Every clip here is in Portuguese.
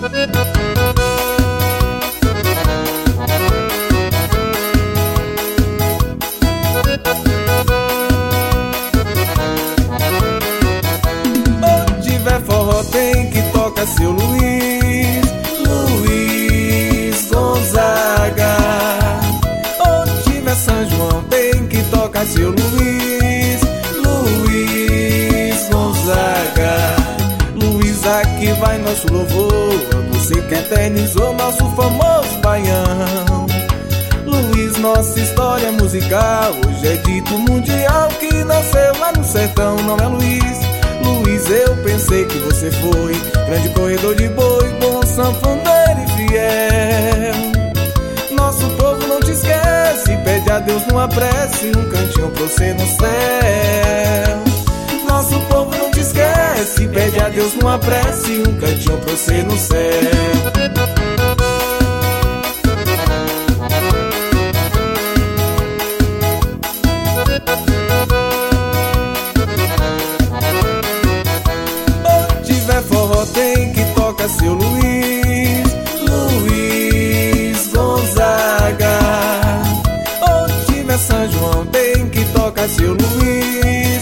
Onde tiver forró tem que tocar seu Luiz, Luiz Gonzaga. Onde tiver São João tem que tocar seu Luiz, Luiz Gonzaga. Luiz, aqui vai nosso louvor, você que eternizou nosso famoso baião. Luiz, nossa história musical hoje é dito mundial, que nasceu lá no sertão, não é Luiz? Luiz, eu pensei que você foi grande corredor de boi, bom sanfoneiro e fiel. Nosso povo não te esquece, pede a Deus numa prece um cantinho pra você no céu. Nosso povo não te esquece, pede a Deus numa prece um cantinho pra você no céu. Forró tem que tocar seu Luiz, Luiz Gonzaga. Onde tiver São João tem que tocar seu Luiz,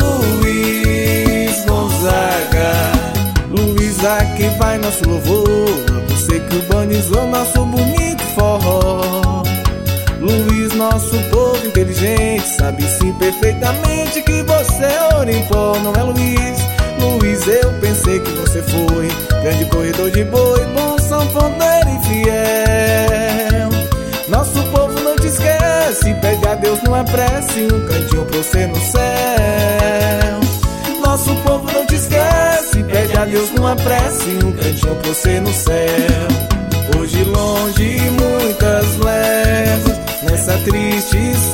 Luiz Gonzaga. Luiz, aqui vai nosso louvor, você que urbanizou nosso bonito forró. Luiz, nosso povo inteligente sabe sim perfeitamente que você é ouro em pó, não é Luiz? Luiz, eu pensei que você foi grande corredor de boi, bom sanfoneiro e fiel. Nosso povo não te esquece, pede a Deus numa prece um cantinho pra você no céu. Nosso povo não te esquece, pede a Deus numa prece um cantinho pra você no céu. Hoje longe muitas léguas, nessa triste